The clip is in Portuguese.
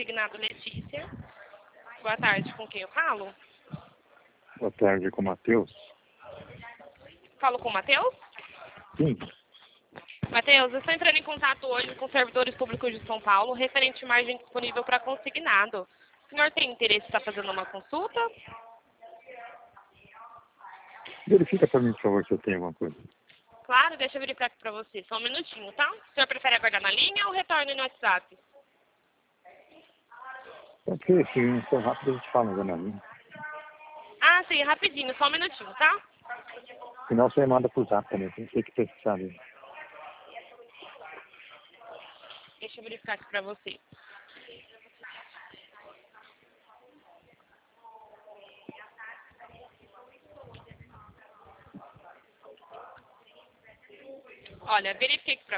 consignado Letícia. Boa tarde, com quem eu falo? Boa tarde, com o Matheus. Falo com o Matheus? Sim. Matheus, eu estou entrando em contato hoje com os servidores públicos de São Paulo, referente à margem disponível para consignado. O senhor tem interesse em estar fazendo uma consulta? Verifica para mim, por favor, se eu tenho alguma coisa. Claro, deixa eu verificar aqui para você. Só um minutinho, tá? O senhor prefere aguardar na linha ou retorne no WhatsApp? Pode ser, se não for rápido, a gente fala já na linha. Ah, sim, rapidinho, só um minutinho, tá? Senão você manda pro zap também, tem que pesquisar ali. Deixa eu verificar aqui para você. Olha, verifiquei aqui para